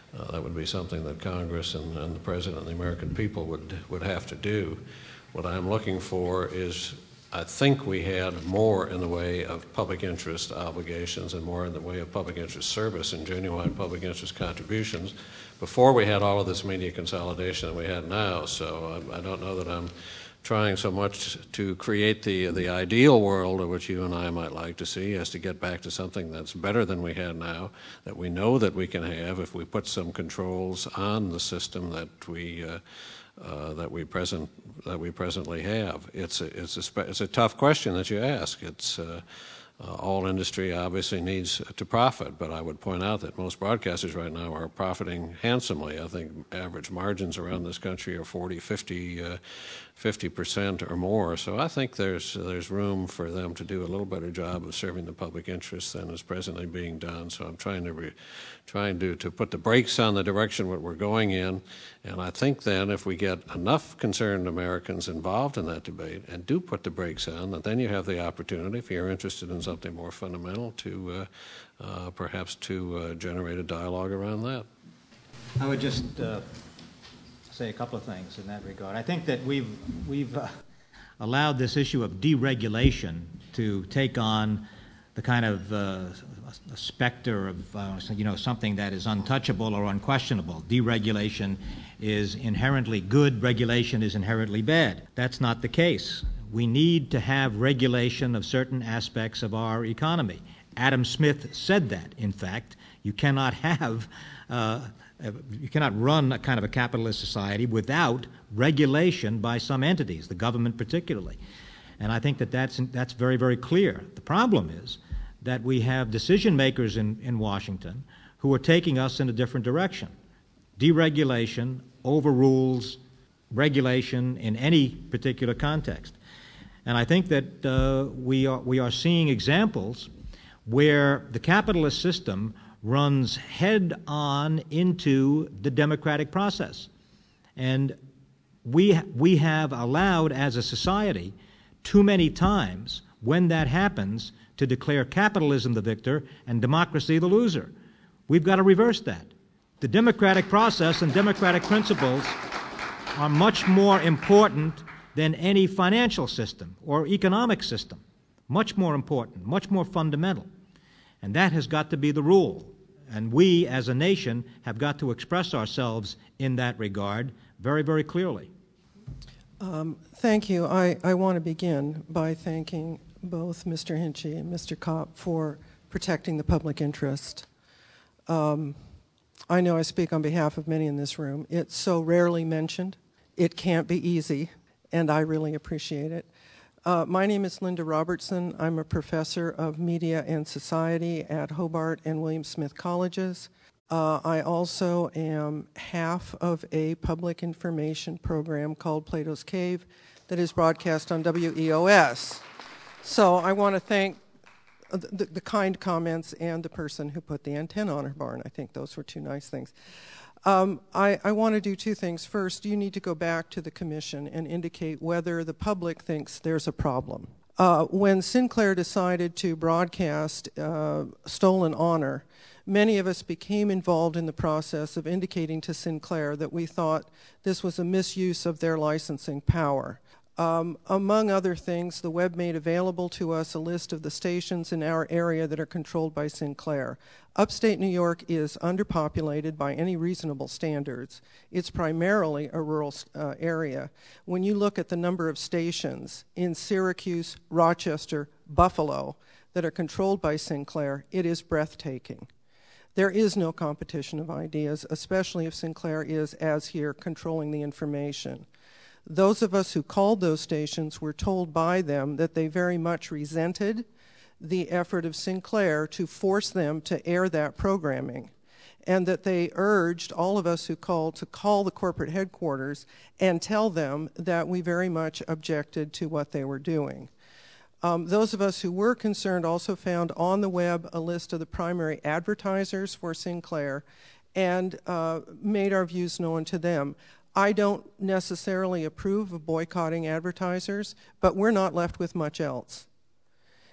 That would be something that Congress and the President and the American people would have to do. What I'm looking for is, I think we had more in the way of public interest obligations and more in the way of public interest service and genuine public interest contributions before we had all of this media consolidation that we had now. So I don't know that I'm trying so much to create the ideal world of which you and I might like to see, as to get back to something that's better than we had now, that we know that we can have if we put some controls on the system that we presently have. It's a tough question that you ask. It's all industry obviously needs to profit, but I would point out that most broadcasters right now are profiting handsomely. I think average margins around this country are 40, 50% or more. So I think there's room for them to do a little better job of serving the public interest than is presently being done. So I'm trying to put the brakes on the direction what we're going in. And I think then if we get enough concerned Americans involved in that debate and do put the brakes on, that then you have the opportunity, if you're interested in something more fundamental, to perhaps to generate a dialogue around that. I would just say a couple of things in that regard. I think that we've allowed this issue of deregulation to take on the kind of a specter of something that is untouchable or unquestionable. Deregulation is inherently good, regulation is inherently bad. That's not the case. We need to have regulation of certain aspects of our economy. Adam Smith said that, in fact. You cannot run a kind of a capitalist society without regulation by some entities, the government particularly. And I think that that's very, very clear. The problem is that we have decision makers in Washington who are taking us in a different direction. Deregulation overrules regulation in any particular context. And I think that we are seeing examples where the capitalist system runs head-on into the democratic process. And we have allowed, as a society, too many times, when that happens, to declare capitalism the victor and democracy the loser. We've got to reverse that. The democratic process and democratic principles are much more important than any financial system or economic system. Much more important, much more fundamental. And that has got to be the rule. And we, as a nation, have got to express ourselves in that regard very, very clearly. Thank you. I want to begin by thanking both Mr. Hinchey and Mr. Kopp for protecting the public interest. I know I speak on behalf of many in this room. It's so rarely mentioned. It can't be easy, and I really appreciate it. My name is Linda Robertson. I'm a professor of media and society at Hobart and William Smith Colleges. I also am half of a public information program called Plato's Cave that is broadcast on WEOS. So I want to thank the kind comments and the person who put the antenna on her barn. I think those were two nice things. I want to do two things. First, you need to go back to the commission and indicate whether the public thinks there's a problem. When Sinclair decided to broadcast Stolen Honor, many of us became involved in the process of indicating to Sinclair that we thought this was a misuse of their licensing power. Among other things, the web made available to us a list of the stations in our area that are controlled by Sinclair. Upstate New York is underpopulated by any reasonable standards. It's primarily a rural area. When you look at the number of stations in Syracuse, Rochester, Buffalo that are controlled by Sinclair, it is breathtaking. There is no competition of ideas, especially if Sinclair is, as here, controlling the information. Those of us who called those stations were told by them that they very much resented the effort of Sinclair to force them to air that programming, and that they urged all of us who called to call the corporate headquarters and tell them that we very much objected to what they were doing. Those of us who were concerned also found on the web a list of the primary advertisers for Sinclair and made our views known to them. I don't necessarily approve of boycotting advertisers, but we're not left with much else.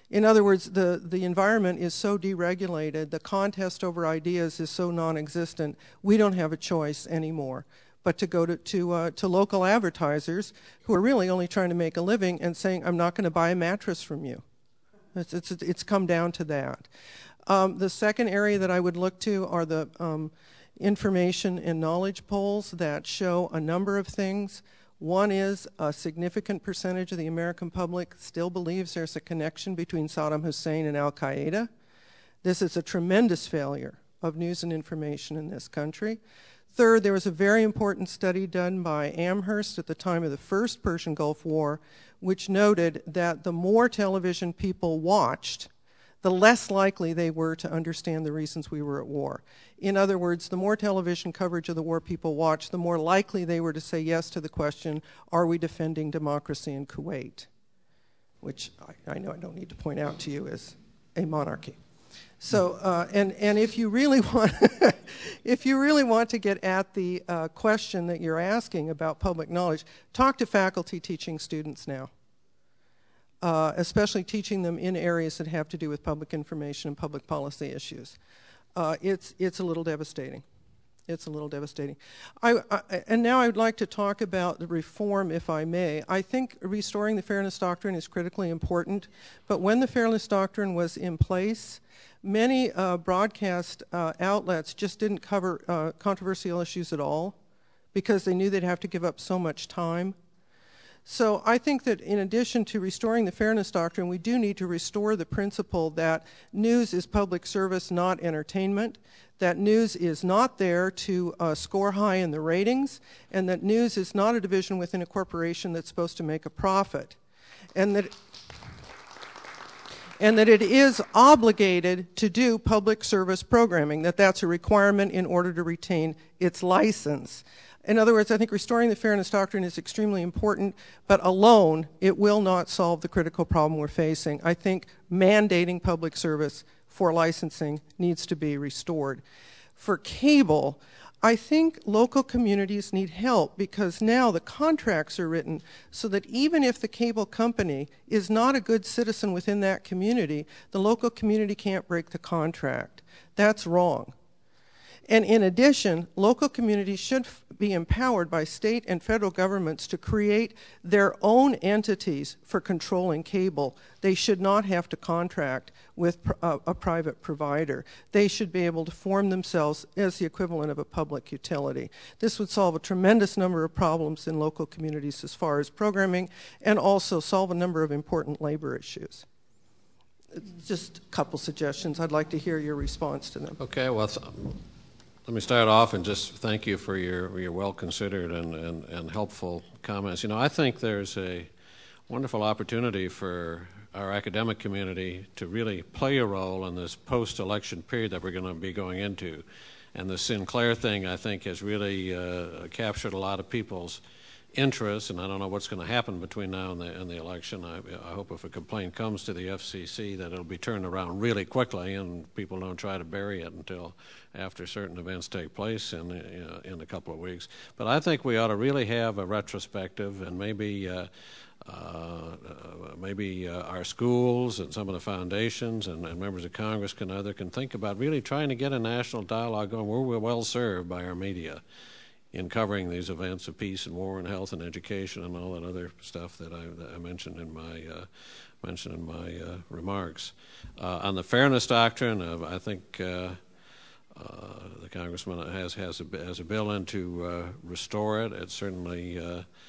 In other words, the environment is so deregulated, the contest over ideas is so non-existent, we don't have a choice anymore but to go to local advertisers who are really only trying to make a living and saying, I'm not going to buy a mattress from you. It's come down to that. The second area that I would look to are the information and knowledge polls that show a number of things. One is a significant percentage of the American public still believes there's a connection between Saddam Hussein and al-Qaeda. This is a tremendous failure of news and information in this country. Third, there was a very important study done by Amherst at the time of the first Persian Gulf War, which noted that the more television people watched, the less likely they were to understand the reasons we were at war. In other words, the more television coverage of the war people watched, the more likely they were to say yes to the question, are we defending democracy in Kuwait? Which I know I don't need to point out to you is a monarchy. So, and if you really want, if you really want to get at the question that you're asking about public knowledge, talk to faculty teaching students now. Especially teaching them in areas that have to do with public information and public policy issues. It's a little devastating. It's a little devastating. And now I would like to talk about the reform, if I may. I think restoring the Fairness Doctrine is critically important, but when the Fairness Doctrine was in place, many broadcast outlets just didn't cover controversial issues at all because they knew they'd have to give up so much time. So I think that in addition to restoring the Fairness Doctrine, we do need to restore the principle that news is public service, not entertainment, that news is not there to score high in the ratings, and that news is not a division within a corporation that's supposed to make a profit, and that it is obligated to do public service programming, that that's a requirement in order to retain its license. In other words, I think restoring the Fairness Doctrine is extremely important, but alone it will not solve the critical problem we're facing. I think mandating public service for licensing needs to be restored. For cable, I think local communities need help because now the contracts are written so that even if the cable company is not a good citizen within that community, the local community can't break the contract. That's wrong. And in addition, local communities should be empowered by state and federal governments to create their own entities for controlling cable. They should not have to contract with a private provider. They should be able to form themselves as the equivalent of a public utility. This would solve a tremendous number of problems in local communities as far as programming and also solve a number of important labor issues. Just a couple suggestions. I'd like to hear your response to them. Okay, well, let me start off and just thank you for your well-considered and helpful comments. You know, I think there's a wonderful opportunity for our academic community to really play a role in this post-election period that we're going to be going into. And the Sinclair thing, I think, has really captured a lot of people's interest, and I don't know what's going to happen between now and the election. I hope if a complaint comes to the FCC that it'll be turned around really quickly and people don't try to bury it until after certain events take place in a couple of weeks. But I think we ought to really have a retrospective, and maybe our schools and some of the foundations and members of Congress can think about really trying to get a national dialogue going. We're well served by our media in covering these events of peace and war and health and education and all that other stuff that I mentioned in my remarks. On the Fairness Doctrine, I think the Congressman has a bill in to restore it. It certainly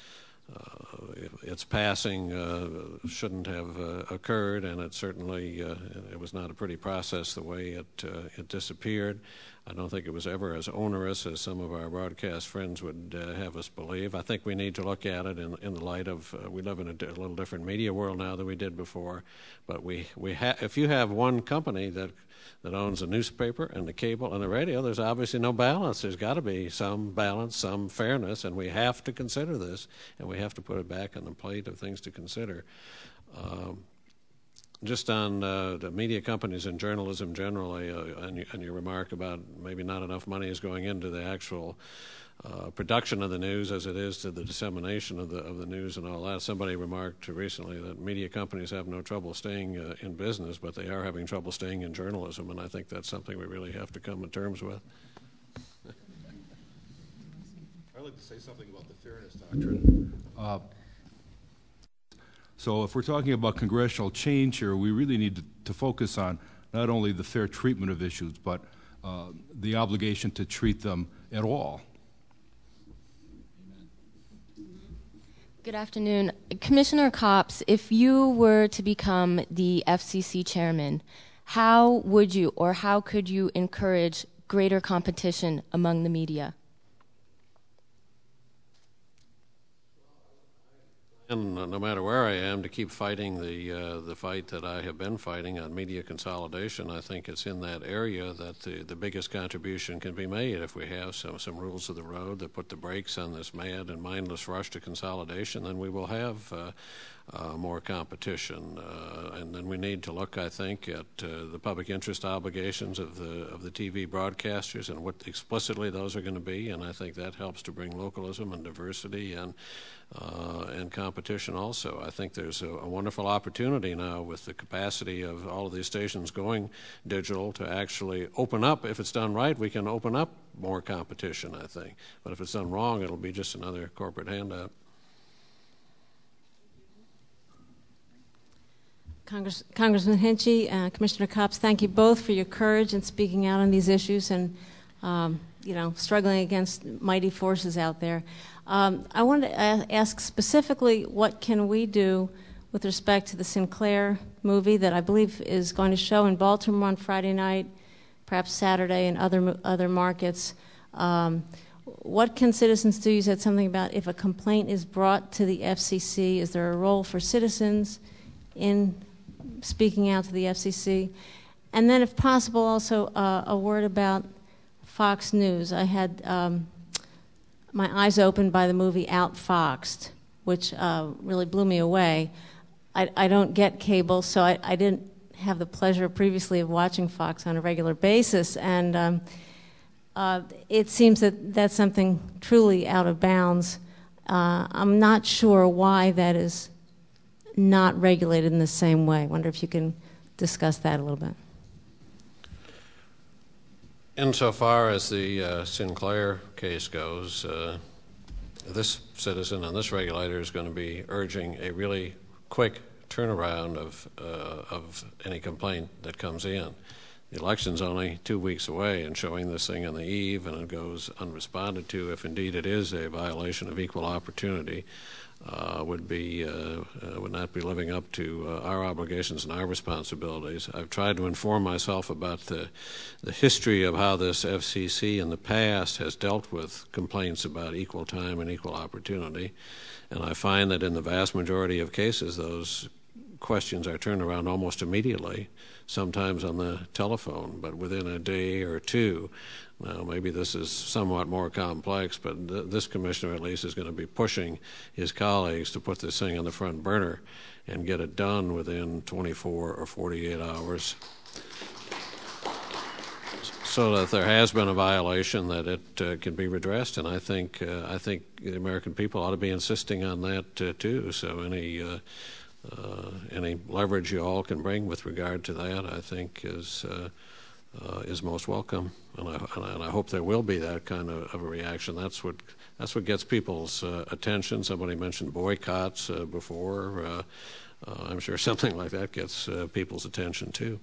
its passing shouldn't have occurred, and it certainly it was not a pretty process the way it disappeared. I don't think it was ever as onerous as some of our broadcast friends would have us believe. I think we need to look at it in the light of we live in a little different media world now than we did before. But if you have one company that owns a newspaper and the cable and the radio, there's obviously no balance. There's got to be some balance, some fairness, and we have to consider this, and we have to put it back on the plate of things to consider. Just on the media companies and journalism generally, and your remark about maybe not enough money is going into the actual production of the news as it is to the dissemination of the news and all that. Somebody remarked recently that media companies have no trouble staying in business, but they are having trouble staying in journalism, and I think that's something we really have to come to terms with. I'd like to say something about the fairness doctrine. So if we're talking about congressional change here, we really need to focus on not only the fair treatment of issues, but the obligation to treat them at all. Good afternoon. Commissioner Copps, if you were to become the FCC chairman, how would you or how could you encourage greater competition among the media? And no matter where I am, to keep fighting the fight that I have been fighting on media consolidation, I think it's in that area that the biggest contribution can be made if we have some rules of the road that put the brakes on this mad and mindless rush to consolidation. Then we will have more competition, and then we need to look, I think, at the public interest obligations of the TV broadcasters and what explicitly those are going to be, and I think that helps to bring localism and diversity and competition also. I think there's a wonderful opportunity now with the capacity of all of these stations going digital to actually open up. If it's done right, we can open up more competition, I think. But if it's done wrong, it'll be just another corporate handout. Congressman Hinchey, Commissioner Copps, thank you both for your courage in speaking out on these issues and struggling against mighty forces out there. I wanted to ask specifically, what can we do with respect to the Sinclair movie that I believe is going to show in Baltimore on Friday night, perhaps Saturday in other markets? What can citizens do? You said something about if a complaint is brought to the FCC, is there a role for citizens in speaking out to the FCC? And then if possible, also a word about Fox News. I had my eyes opened by the movie Outfoxed, which really blew me away. I don't get cable, so I didn't have the pleasure previously of watching Fox on a regular basis, and it seems that that's something truly out of bounds. I'm not sure why that is not regulated in the same way. I wonder if you can discuss that a little bit. Insofar as the Sinclair case goes, this citizen and this regulator is going to be urging a really quick turnaround of any complaint that comes in. The election's only 2 weeks away, and showing this thing on the eve and it goes unresponded to, if indeed it is a violation of equal opportunity, would not be living up to our obligations and our responsibilities. I've tried to inform myself about the history of how this FCC in the past has dealt with complaints about equal time and equal opportunity, and I find that in the vast majority of cases those questions are turned around almost immediately, sometimes on the telephone, but within a day or two. Now, maybe this is somewhat more complex, but this commissioner at least is going to be pushing his colleagues to put this thing on the front burner and get it done within 24 or 48 hours so that there has been a violation, that it can be redressed. And I think the American people ought to be insisting on that too. So any leverage you all can bring with regard to that, I think, is most welcome, and I hope there will be that kind of a reaction. That's what gets people's attention. Somebody mentioned boycotts before. I'm sure something like that gets people's attention too.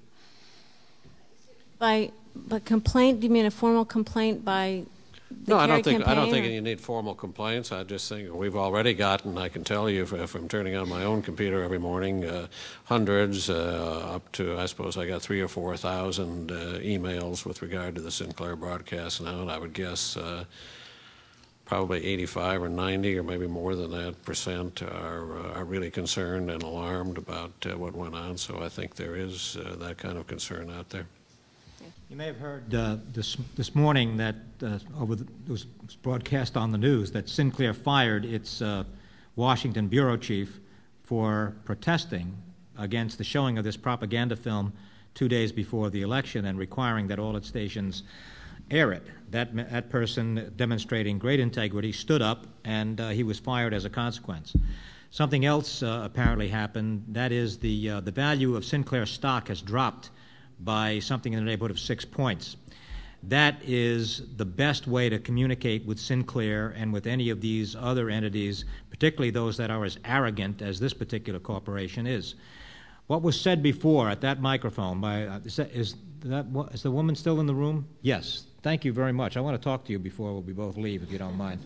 By complaint, do you mean a formal complaint by the No, Kerry I don't think campaign, you need formal complaints. I just think we've already gotten, I can tell you from turning on my own computer every morning, hundreds up to, I suppose I got 3,000 or 4,000 emails with regard to the Sinclair broadcast now, and I would guess probably 85 or 90 or maybe more than that % are really concerned and alarmed about what went on. So I think there is that kind of concern out there. You may have heard this morning that it was broadcast on the news that Sinclair fired its Washington bureau chief for protesting against the showing of this propaganda film 2 days before the election and requiring that all its stations air it. That person, demonstrating great integrity, stood up, and he was fired as a consequence. Something else apparently happened. That is, the value of Sinclair stock has dropped by something in the neighborhood of 6 points. That is the best way to communicate with Sinclair and with any of these other entities, particularly those that are as arrogant as this particular corporation is. What was said before at that microphone by is the woman still in the room? Yes. Thank you very much. I want to talk to you before we both leave, if you don't mind.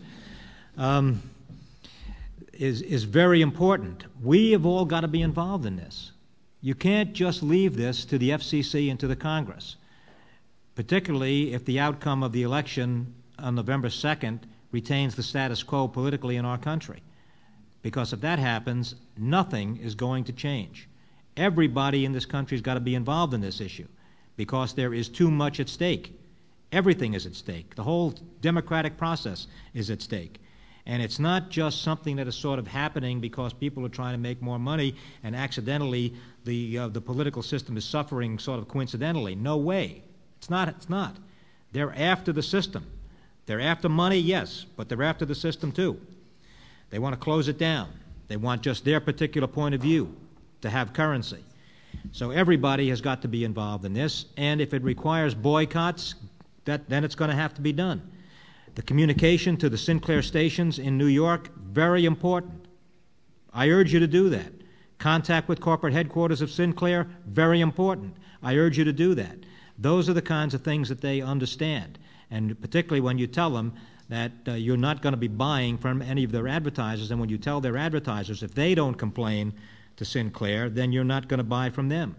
Is very important. We have all got to be involved in this. You can't just leave this to the FCC and to the Congress, particularly if the outcome of the election on November 2nd retains the status quo politically in our country. Because if that happens, nothing is going to change. Everybody in this country has got to be involved in this issue because there is too much at stake. Everything is at stake. The whole democratic process is at stake. And it's not just something that is sort of happening because people are trying to make more money and accidentally the political system is suffering sort of coincidentally. No way. It's not. They're after the system. They're after money, yes, but they're after the system too. They want to close it down. They want just their particular point of view to have currency. So everybody has got to be involved in this, and if it requires boycotts, then it's going to have to be done. The communication to the Sinclair stations in New York, very important. I urge you to do that. Contact with corporate headquarters of Sinclair, very important. I urge you to do that. Those are the kinds of things that they understand, and particularly when you tell them that you're not going to be buying from any of their advertisers, and when you tell their advertisers if they don't complain to Sinclair, then you're not going to buy from them.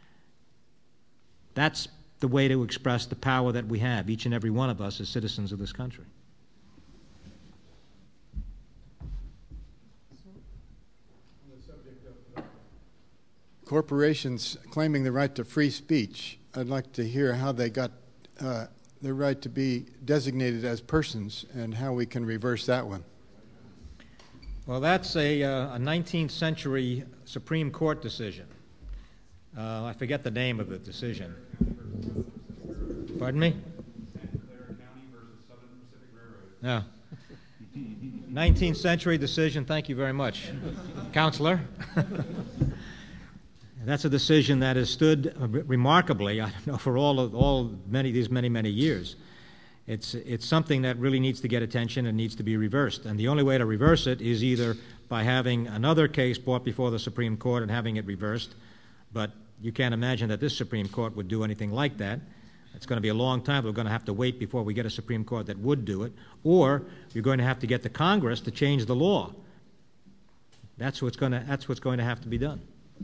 That's the way to express the power that we have, each and every one of us as citizens of this country. Corporations claiming the right to free speech, I'd like to hear how they got the right to be designated as persons and how we can reverse that one. Well, that's a 19th century Supreme Court decision. I forget the name of the decision. Pardon me? Santa Clara County versus Southern Pacific Railroad. Yeah. 19th century decision. Thank you very much, Counselor. That's a decision that has stood remarkably, I don't know, for many years. It's something that really needs to get attention and needs to be reversed. And the only way to reverse it is either by having another case brought before the Supreme Court and having it reversed, but you can't imagine that this Supreme Court would do anything like that. It's going to be a long time. We're going to have to wait before we get a Supreme Court that would do it, or you're going to have to get the Congress to change the law. That's what's going to have to be done.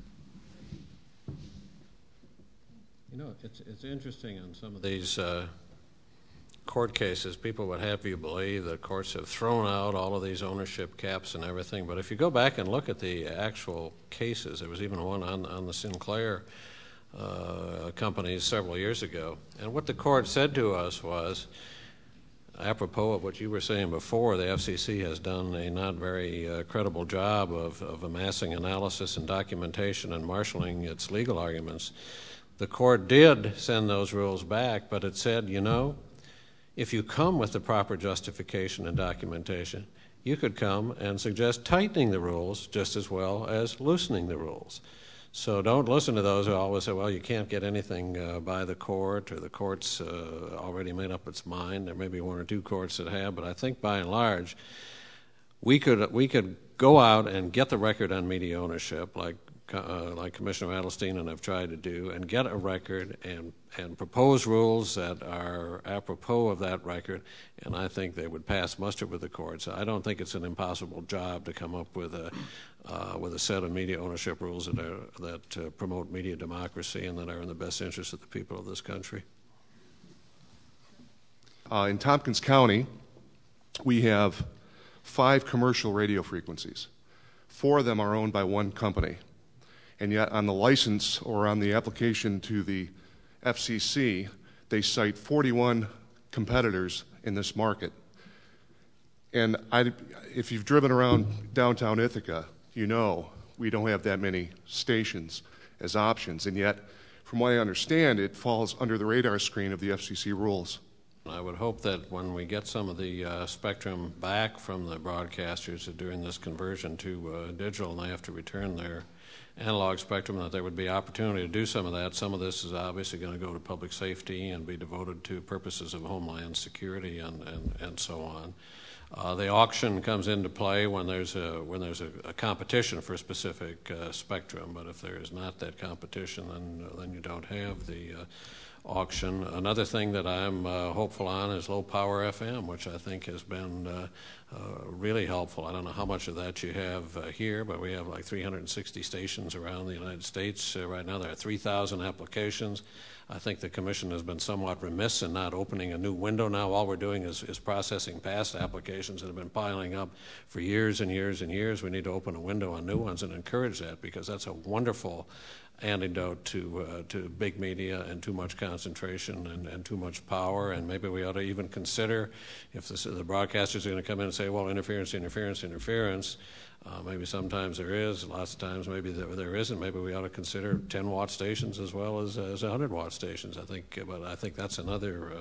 You know, it's interesting in some of these court cases, people would have you believe that courts have thrown out all of these ownership caps and everything, but if you go back and look at the actual cases, there was even one on the Sinclair companies several years ago, and what the court said to us was, apropos of what you were saying before, the FCC has done a not very credible job of amassing analysis and documentation and marshaling its legal arguments. The court did send those rules back, but it said, you know, if you come with the proper justification and documentation, you could come and suggest tightening the rules just as well as loosening the rules. So don't listen to those who always say, well, you can't get anything by the court, or the court's already made up its mind. There may be one or two courts that have, but I think by and large, we could go out and get the record on media ownership, like Commissioner Adelstein and I've tried to do, and get a record and propose rules that are apropos of that record, and I think they would pass muster with the courts. I don't think it's an impossible job to come up with a set of media ownership rules that promote media democracy and that are in the best interest of the people of this country. In Tompkins County, we have 5 commercial radio frequencies. 4 of them are owned by one company. And yet on the license or on the application to the FCC, they cite 41 competitors in this market. And if you've driven around downtown Ithaca, you know we don't have that many stations as options, and yet, from what I understand, it falls under the radar screen of the FCC rules. I would hope that when we get some of the spectrum back from the broadcasters during this conversion to digital, and they have to return their analog spectrum, that there would be opportunity to do some of that. Some of this is obviously going to go to public safety and be devoted to purposes of homeland security and so on. The auction comes into play when there's a competition for a specific spectrum, but if there is not that competition, then you don't have the auction. Another thing that I'm hopeful on is low power FM, which I think has been really helpful. I don't know how much of that you have here, but we have like 360 stations around the United States. Right now there are 3,000 applications. I think the Commission has been somewhat remiss in not opening a new window now. All we're doing is processing past applications that have been piling up for years and years and years. We need to open a window on new ones and encourage that, because that's a wonderful antidote to big media and too much concentration and too much power. And maybe we ought to even consider, if the broadcasters are going to come in and say, well, interference, maybe sometimes there is, lots of times maybe there isn't. Maybe we ought to consider 10-watt stations as well as 100-watt stations. But I think that's another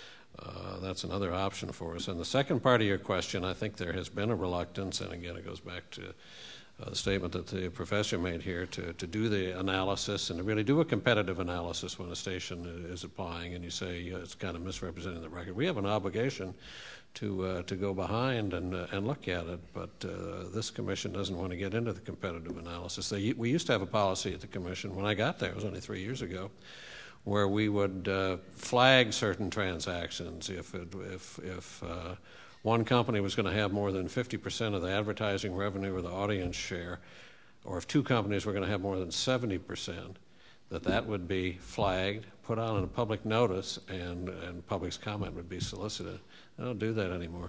option for us. And the second part of your question, I think there has been a reluctance, and again it goes back to the statement that the professor made here, to do the analysis and to really do a competitive analysis when a station is applying and you say it's kind of misrepresenting the record. We have an obligation to go behind and look at it, but this Commission doesn't want to get into the competitive analysis. We used to have a policy at the Commission, when I got there, it was only 3 years ago, where we would flag certain transactions if one company was going to have more than 50% of the advertising revenue or the audience share, or if two companies were going to have more than 70%, that would be flagged, put on a public notice, and public's comment would be solicited. I don't do that anymore.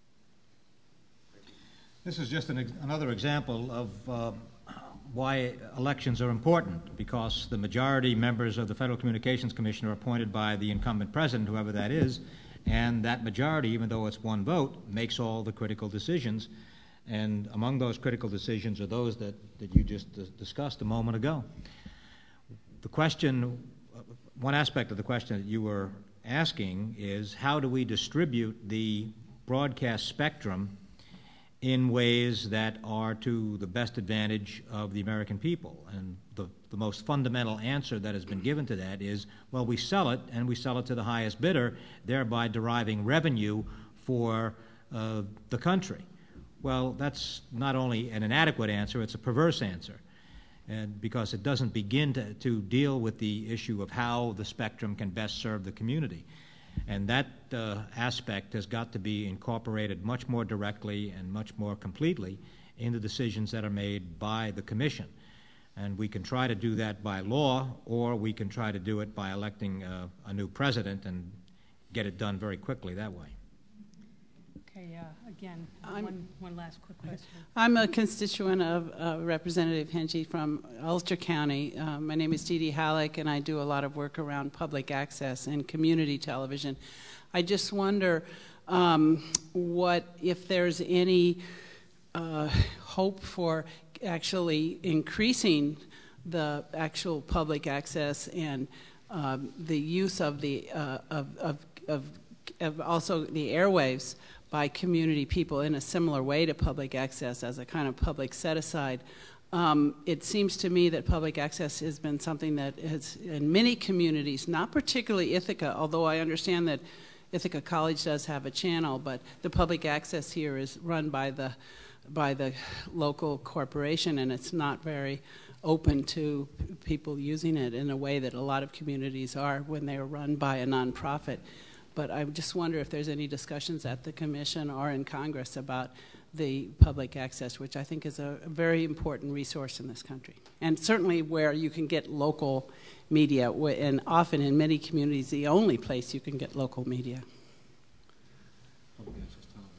This is just another example of why elections are important, because the majority members of the Federal Communications Commission are appointed by the incumbent president, whoever that is, and that majority, even though it's one vote, makes all the critical decisions. And among those critical decisions are those that you just discussed a moment ago. The question, one aspect of the question that you were asking is, how do we distribute the broadcast spectrum in ways that are to the best advantage of the American people? And the most fundamental answer that has been given to that is, well, we sell it, and we sell it to the highest bidder, thereby deriving revenue for the country. Well, that's not only an inadequate answer, it's a perverse answer, and because it doesn't begin to deal with the issue of how the spectrum can best serve the community. And that aspect has got to be incorporated much more directly and much more completely in the decisions that are made by the Commission. And we can try to do that by law, or we can try to do it by electing a new president and get it done very quickly that way. Okay, again, one last quick question. I'm a constituent of Representative Henchy from Ulster County. My name is Dee Dee Halleck, and I do a lot of work around public access and community television. I just wonder if there's any hope for actually increasing the actual public access and the use of the also the airwaves by community people in a similar way to public access as a kind of public set-aside. It seems to me that public access has been something that has, in many communities, not particularly Ithaca, although I understand that Ithaca College does have a channel, but the public access here is run by the local corporation, and it's not very open to people using it in a way that a lot of communities are when they are run by a nonprofit. But I just wonder if there's any discussions at the Commission or in Congress about the public access, which I think is a very important resource in this country. And certainly where you can get local media, and often in many communities the only place you can get local media.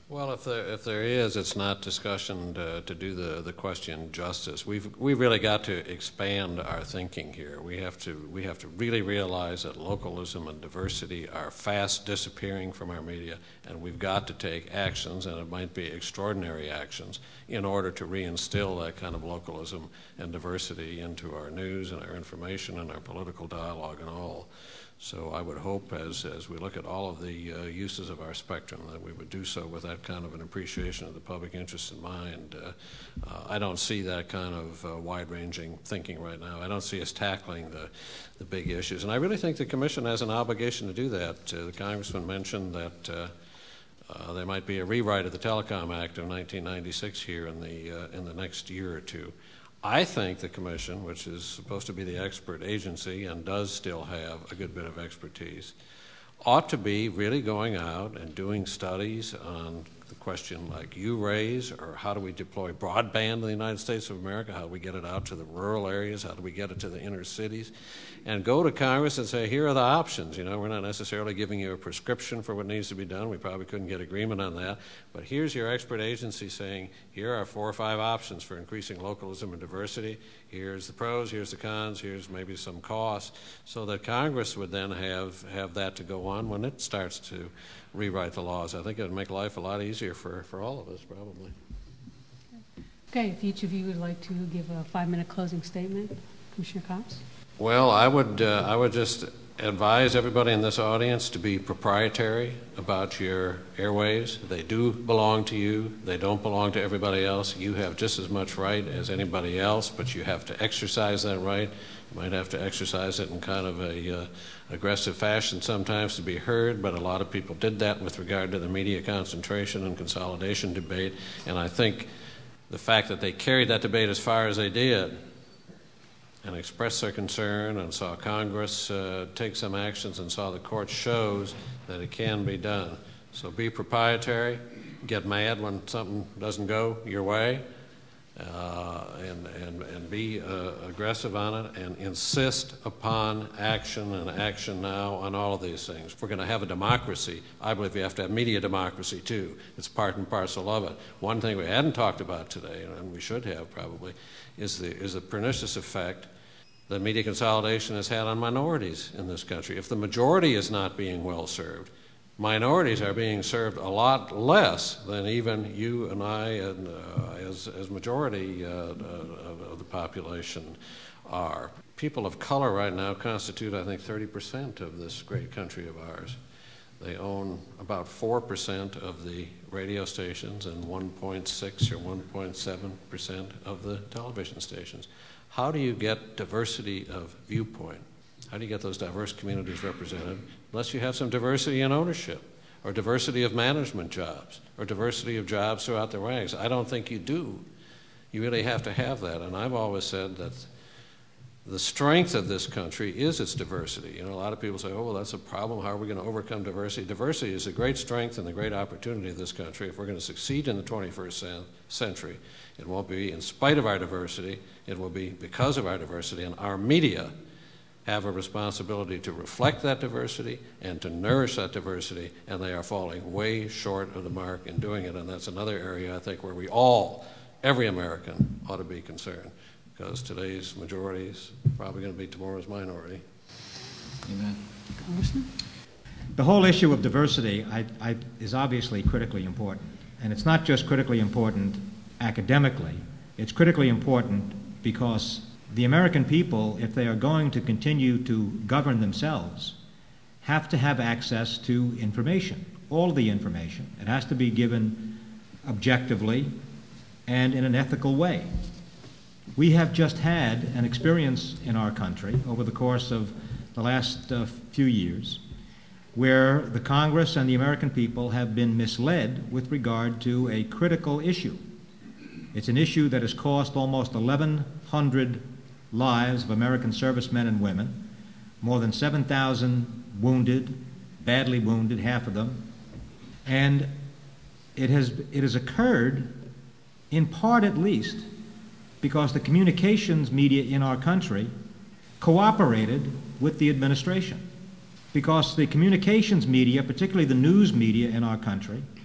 Well, if there is, it's not discussion to do the question justice. We've really got to expand our thinking here. We have to really realize that localism and diversity are fast disappearing from our media, and we've got to take actions, and it might be extraordinary actions, in order to reinstill that kind of localism and diversity into our news and our information and our political dialogue and all. So I would hope, as we look at all of the uses of our spectrum, that we would do so with that kind of an appreciation of the public interest in mind. I don't see that kind of wide-ranging thinking right now. I don't see us tackling the big issues. And I really think the Commission has an obligation to do that. The Congressman mentioned that there might be a rewrite of the Telecom Act of 1996 here in the next year or two. I think the Commission, which is supposed to be the expert agency and does still have a good bit of expertise, ought to be really going out and doing studies on the question like you raise, or how do we deploy broadband in the United States of America, how do we get it out to the rural areas, how do we get it to the inner cities, and go to Congress and say, here are the options. You know, we're not necessarily giving you a prescription for what needs to be done. We probably couldn't get agreement on that. But here's your expert agency saying, here are 4 or 5 options for increasing localism and diversity. Here's the pros, here's the cons, here's maybe some costs, so that Congress would then have that to go on when it starts to rewrite the laws. I think it would make life a lot easier for all of us, probably. Okay, if each of you would like to give a 5-minute closing statement. Commissioner Copps? Well, I would just advise everybody in this audience to be proprietary about your airwaves. They do belong to you. They don't belong to everybody else. You have just as much right as anybody else, but you have to exercise that right. You might have to exercise it in kind of a aggressive fashion sometimes to be heard, but a lot of people did that with regard to the media concentration and consolidation debate, and I think the fact that they carried that debate as far as they did and expressed their concern and saw Congress take some actions and saw the court shows that it can be done. So be proprietary, get mad when something doesn't go your way, and be aggressive on it, and insist upon action and action now on all of these things. If we're going to have a democracy, I believe we have to have media democracy too. It's part and parcel of it. One thing we hadn't talked about today, and we should have probably, is the pernicious effect that media consolidation has had on minorities in this country. If the majority is not being well served, minorities are being served a lot less than even you and I, and as majority of the population are. People of color right now constitute, I think, 30% of this great country of ours. They own about 4% of the radio stations and 1.6 or 1.7% of the television stations. How do you get diversity of viewpoint? How do you get those diverse communities represented unless you have some diversity in ownership, or diversity of management jobs, or diversity of jobs throughout the ranks? I don't think you do. You really have to have that. And I've always said that the strength of this country is its diversity. You know, a lot of people say, oh, well, that's a problem. How are we going to overcome diversity? Diversity is a great strength and a great opportunity of this country. If we're going to succeed in the 21st century, it won't be in spite of our diversity. It will be because of our diversity. And our media have a responsibility to reflect that diversity and to nourish that diversity, and they are falling way short of the mark in doing it. And that's another area, I think, where we all, every American, ought to be concerned, because today's majority is probably going to be tomorrow's minority. Amen. The whole issue of diversity is obviously critically important. And it's not just critically important academically. It's critically important because the American people, if they are going to continue to govern themselves, have to have access to information, all the information. It has to be given objectively and in an ethical way. We have just had an experience in our country over the course of the last few years where the Congress and the American people have been misled with regard to a critical issue. It's an issue that has cost almost 1,100 lives of American servicemen and women, more than 7,000 wounded, badly wounded, half of them. And it has occurred, in part at least, because the communications media in our country cooperated with the administration. Because the communications media, particularly the news media in our country,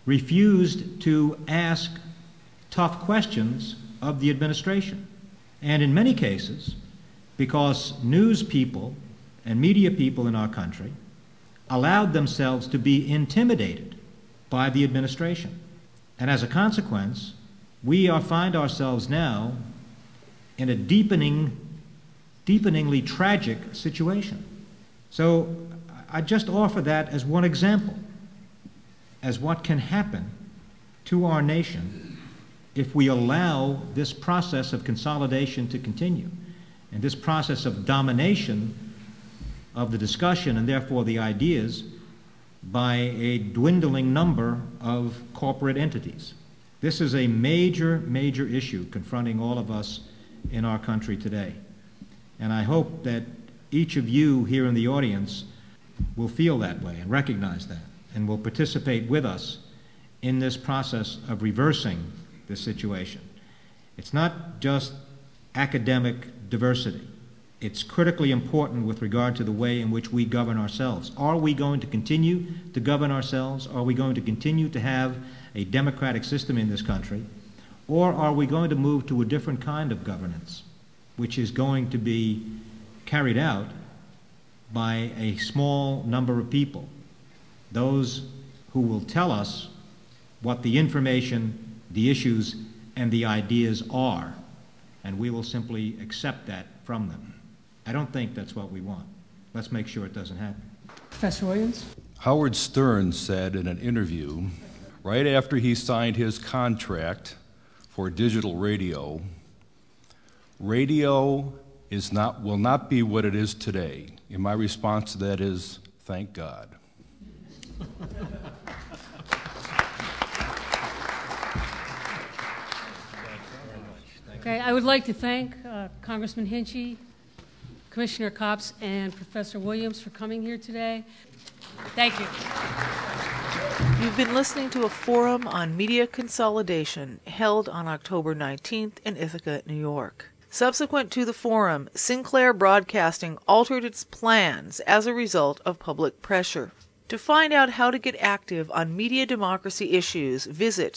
refused to ask tough questions of the administration. And in many cases, because news people and media people in our country allowed themselves to be intimidated by the administration. And as a consequence, we find ourselves now in a deepeningly tragic situation. So I just offer that as one example, as what can happen to our nation if we allow this process of consolidation to continue, and this process of domination of the discussion and therefore the ideas by a dwindling number of corporate entities. This is a major, major issue confronting all of us in our country today. And I hope that each of you here in the audience will feel that way and recognize that and will participate with us in this process of reversing this situation. It's not just academic diversity. It's critically important with regard to the way in which we govern ourselves. Are we going to continue to govern ourselves? Are we going to continue to have a democratic system in this country? Or are we going to move to a different kind of governance, which is going to be carried out by a small number of people, those who will tell us what the information, the issues, and the ideas are, and we will simply accept that from them? I don't think that's what we want. Let's make sure it doesn't happen. Professor Williams? Howard Stern said in an interview, right after he signed his contract for digital radio, radio will not be what it is today. And my response to that is, thank God. Okay, I would like to thank Congressman Hinchey, Commissioner Copps, and Professor Williams for coming here today. Thank you. You've been listening to a forum on media consolidation held on October 19th in Ithaca, New York. Subsequent to the forum, Sinclair Broadcasting altered its plans as a result of public pressure. To find out how to get active on media democracy issues, visit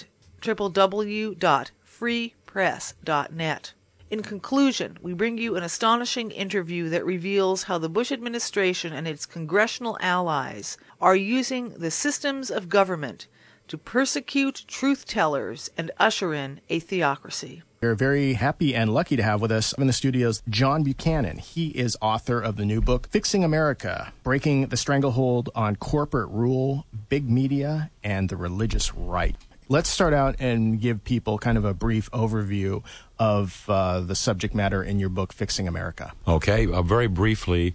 www.freepress.net. In conclusion, we bring you an astonishing interview that reveals how the Bush administration and its congressional allies are using the systems of government to persecute truth-tellers and usher in a theocracy. We're very happy and lucky to have with us in the studios John Buchanan. He is author of the new book, Fixing America, Breaking the Stranglehold on Corporate Rule, Big Media, and the Religious Right. Let's start out and give people kind of a brief overview of the subject matter in your book, Fixing America. Okay, very briefly,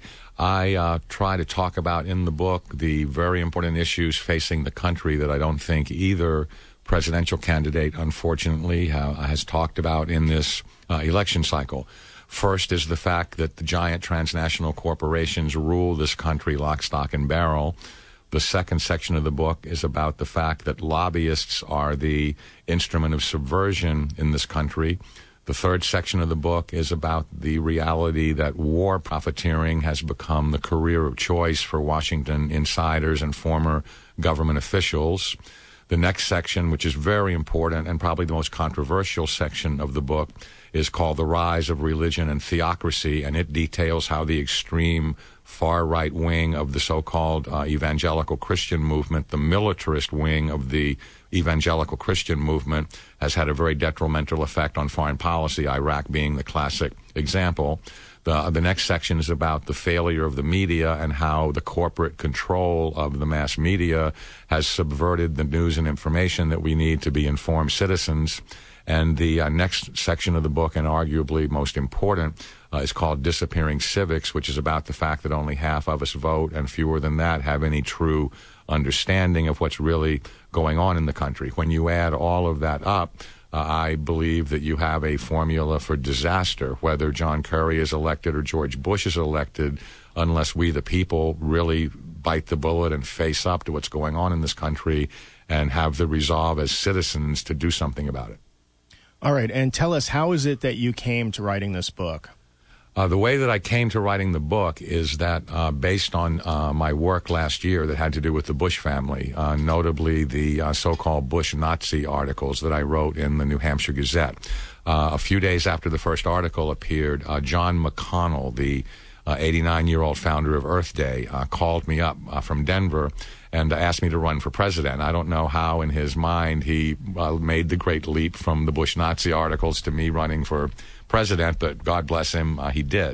I try to talk about in the book the very important issues facing the country that I don't think either presidential candidate, unfortunately, has talked about in this election cycle. First is the fact that the giant transnational corporations rule this country lock, stock, and barrel. The second section of the book is about the fact that lobbyists are the instrument of subversion in this country. The third section of the book is about the reality that war profiteering has become the career of choice for Washington insiders and former government officials. The next section, which is very important and probably the most controversial section of the book, is called The Rise of Religion and Theocracy, and it details how the extreme far-right wing of the so-called evangelical Christian movement, the militarist wing of the evangelical Christian movement, has had a very detrimental effect on foreign policy, Iraq being the classic example. The next section is about the failure of the media and how the corporate control of the mass media has subverted the news and information that we need to be informed citizens. And the next section of the book, and arguably most important, is called Disappearing Civics, which is about the fact that only half of us vote and fewer than that have any true understanding of what's really going on in the country. When you add all of that up, I believe that you have a formula for disaster, whether John Kerry is elected or George Bush is elected, unless we, the people, really bite the bullet and face up to what's going on in this country and have the resolve as citizens to do something about it. All right, and tell us, how is it that you came to writing this book? The way that I came to writing the book is that based on my work last year that had to do with the Bush family, notably the so-called Bush Nazi articles that I wrote in the New Hampshire Gazette. A few days after the first article appeared, John McConnell, the 89-year-old founder of Earth Day, called me up from Denver and asked me to run for president. I don't know how in his mind he made the great leap from the Bush Nazi articles to me running for president, but God bless him, he did.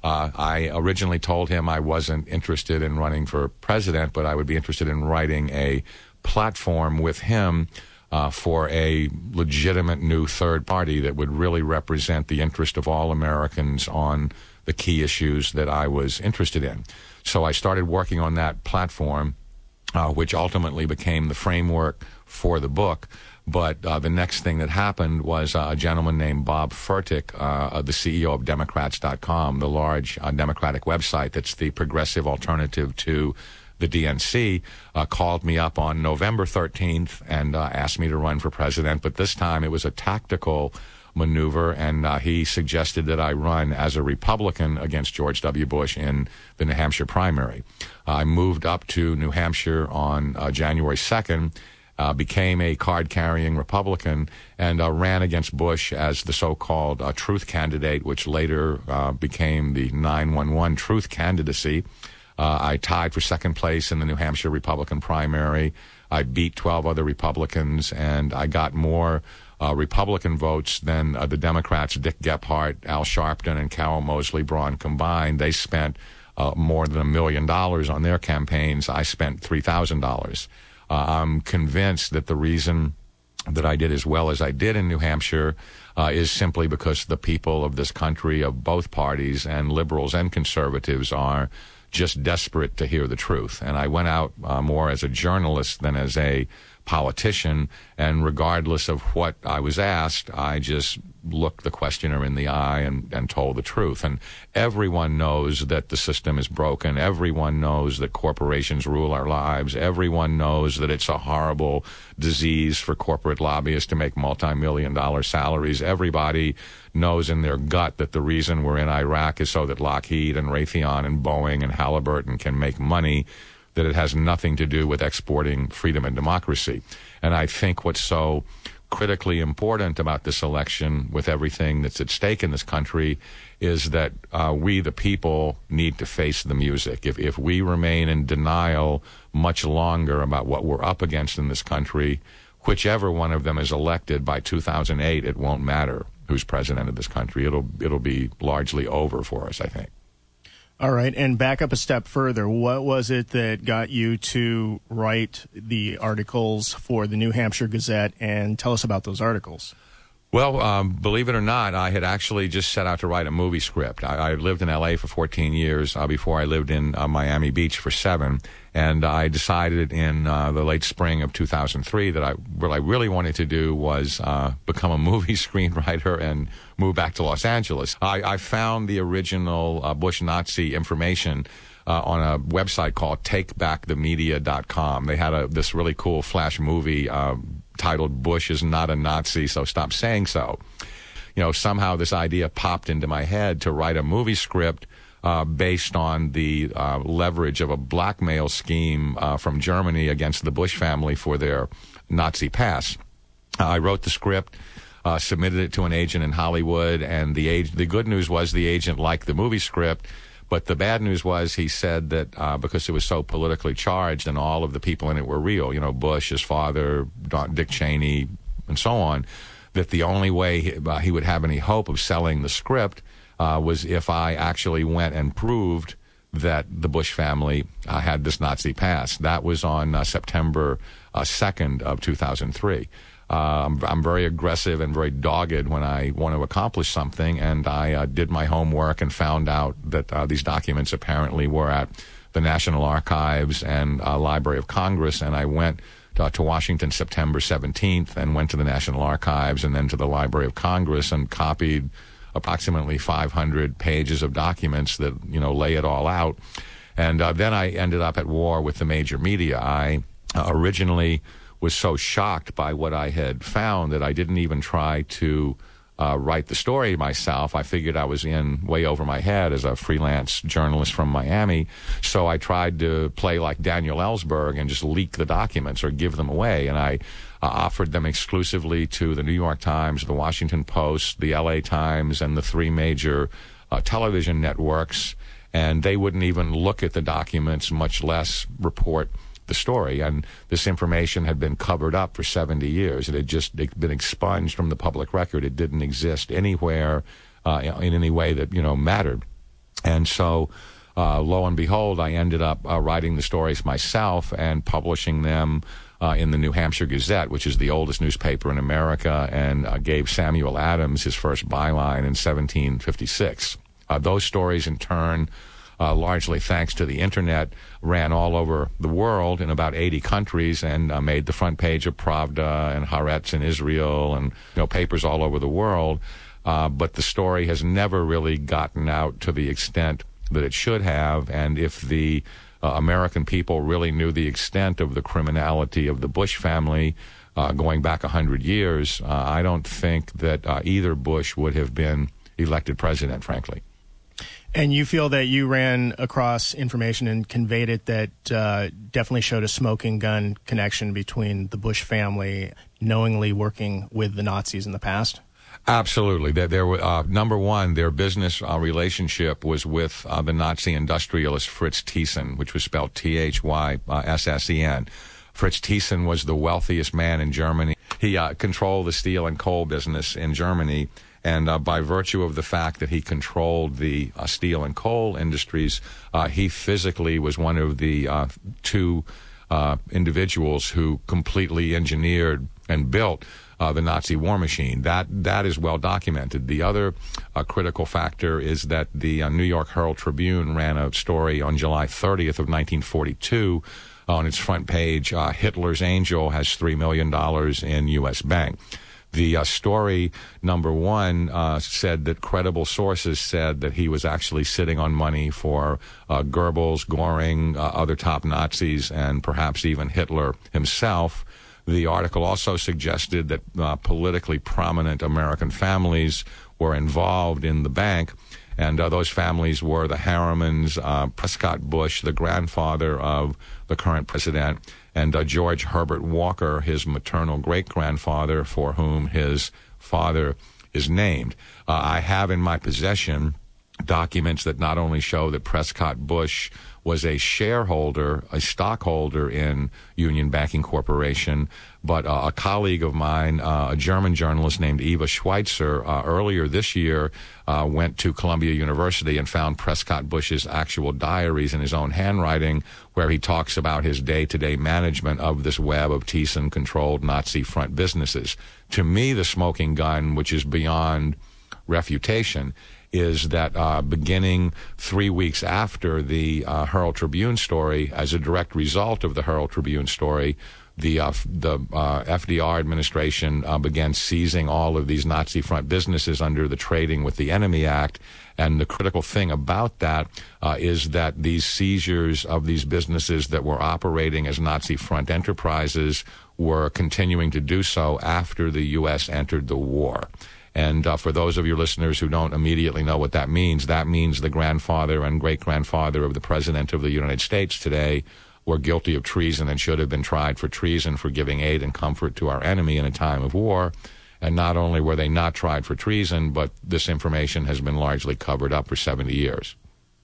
I originally told him I wasn't interested in running for president, but I would be interested in writing a platform with him for a legitimate new third party that would really represent the interest of all Americans on the key issues that I was interested in. So I started working on that platform, which ultimately became the framework for the book. But the next thing that happened was a gentleman named Bob Fertig, the CEO of Democrats.com, the large Democratic website that's the progressive alternative to the DNC, called me up on November 13th and asked me to run for president. But this time it was a tactical maneuver, and he suggested that I run as a Republican against George W. Bush in the New Hampshire primary. I moved up to New Hampshire on January 2nd, became a card-carrying Republican, and ran against Bush as the so-called truth candidate, which later became the 911 truth candidacy. I tied for second place in the New Hampshire Republican primary. I beat 12 other Republicans, and I got more Republican votes than the Democrats, Dick Gephardt, Al Sharpton, and Carol Moseley Braun combined. They spent more than $1 million on their campaigns. I spent $3,000. I'm convinced that the reason that I did as well as I did in New Hampshire is simply because the people of this country, of both parties, and liberals and conservatives, are just desperate to hear the truth. And I went out more as a journalist than as a politician, and regardless of what I was asked, I just looked the questioner in the eye and told the truth. And everyone knows that the system is broken. Everyone knows that corporations rule our lives. Everyone knows that it's a horrible disease for corporate lobbyists to make multi-million-dollar salaries. Everybody knows in their gut that the reason we're in Iraq is so that Lockheed and Raytheon and Boeing and Halliburton can make money, that it has nothing to do with exporting freedom and democracy. And I think what's so critically important about this election, with everything that's at stake in this country, is that we, the people, need to face the music. If we remain in denial much longer about what we're up against in this country, whichever one of them is elected by 2008, it won't matter who's president of this country. It'll be largely over for us, I think. All right, and back up a step further. What was it that got you to write the articles for the New Hampshire Gazette, and tell us about those articles? Well, believe it or not, I had actually just set out to write a movie script. I lived in L.A. for 14 years before I lived in Miami Beach for 7, and I decided in the late spring of 2003 that what I really wanted to do was become a movie screenwriter and move back to Los Angeles. I found the original Bush Nazi information on a website called TakeBackTheMedia.com. They had this really cool flash movie titled "Bush is Not a Nazi, So Stop Saying So." You know, somehow this idea popped into my head to write a movie script based on the leverage of a blackmail scheme from Germany against the Bush family for their Nazi past. I wrote the script, submitted it to an agent in Hollywood, and the good news was the agent liked the movie script. But the bad news was he said that because it was so politically charged and all of the people in it were real, you know, Bush, his father, Dick Cheney, and so on, that the only way he would have any hope of selling the script was if I actually went and proved that the Bush family had this Nazi past. That was on September 2nd of 2003. I'm very aggressive and very dogged when I want to accomplish something, and I did my homework and found out that these documents apparently were at the National Archives and Library of Congress, and I went to Washington September 17th and went to the National Archives and then to the Library of Congress and copied approximately 500 pages of documents that, you know, lay it all out. And then I ended up at war with the major media. I originally was so shocked by what I had found that I didn't even try to write the story myself. I figured I was in way over my head as a freelance journalist from Miami, so I tried to play like Daniel Ellsberg and just leak the documents or give them away, and I offered them exclusively to the New York Times, the Washington Post, the LA Times, and the three major television networks, and they wouldn't even look at the documents, much less report the story. And this information had been covered up for 70 years. It had just been expunged from the public record. It didn't exist anywhere in any way that, mattered. And so, lo and behold, I ended up writing the stories myself and publishing them in the New Hampshire Gazette, which is the oldest newspaper in America, and gave Samuel Adams his first byline in 1756. Those stories, in turn, largely thanks to the Internet, ran all over the world in about 80 countries and made the front page of Pravda and Haaretz in Israel and papers all over the world. But the story has never really gotten out to the extent that it should have. And if the American people really knew the extent of the criminality of the Bush family going back 100 years, I don't think that either Bush would have been elected president, frankly. And you feel that you ran across information and conveyed it that definitely showed a smoking gun connection between the Bush family knowingly working with the Nazis in the past? Absolutely. There were, number one, their business relationship was with the Nazi industrialist Fritz Thyssen, which was spelled T-H-Y-S-S-E-N. Fritz Thyssen was the wealthiest man in Germany. He controlled the steel and coal business in Germany. And by virtue of the fact that he controlled the steel and coal industries, he physically was one of the two individuals who completely engineered and built the Nazi war machine. That is well documented. The other critical factor is that the New York Herald Tribune ran a story on July 30th of 1942 on its front page, Hitler's Angel has $3 million in U.S. Bank. The story, number one, said that credible sources said that he was actually sitting on money for Goebbels, Göring, other top Nazis, and perhaps even Hitler himself. The article also suggested that politically prominent American families were involved in the bank, and those families were the Harrimans, Prescott Bush, the grandfather of the current president, and George Herbert Walker, his maternal great-grandfather, for whom his father is named. I have in my possession documents that not only show that Prescott Bush was a shareholder, a stockholder in Union Banking Corporation, but a colleague of mine, a German journalist named Eva Schweitzer, earlier this year went to Columbia University and found Prescott Bush's actual diaries in his own handwriting, where he talks about his day-to-day management of this web of Thyssen-controlled Nazi front businesses. To me, the smoking gun, which is beyond refutation, is that beginning 3 weeks after the Herald Tribune story, as a direct result of the Herald Tribune story, the FDR administration began seizing all of these Nazi front businesses under the Trading with the Enemy Act. And the critical thing about that is that these seizures of these businesses that were operating as Nazi front enterprises were continuing to do so after the U.S. entered the war. And for those of your listeners who don't immediately know what that means the grandfather and great-grandfather of the President of the United States today were guilty of treason and should have been tried for treason for giving aid and comfort to our enemy in a time of war. And not only were they not tried for treason, but this information has been largely covered up for 70 years.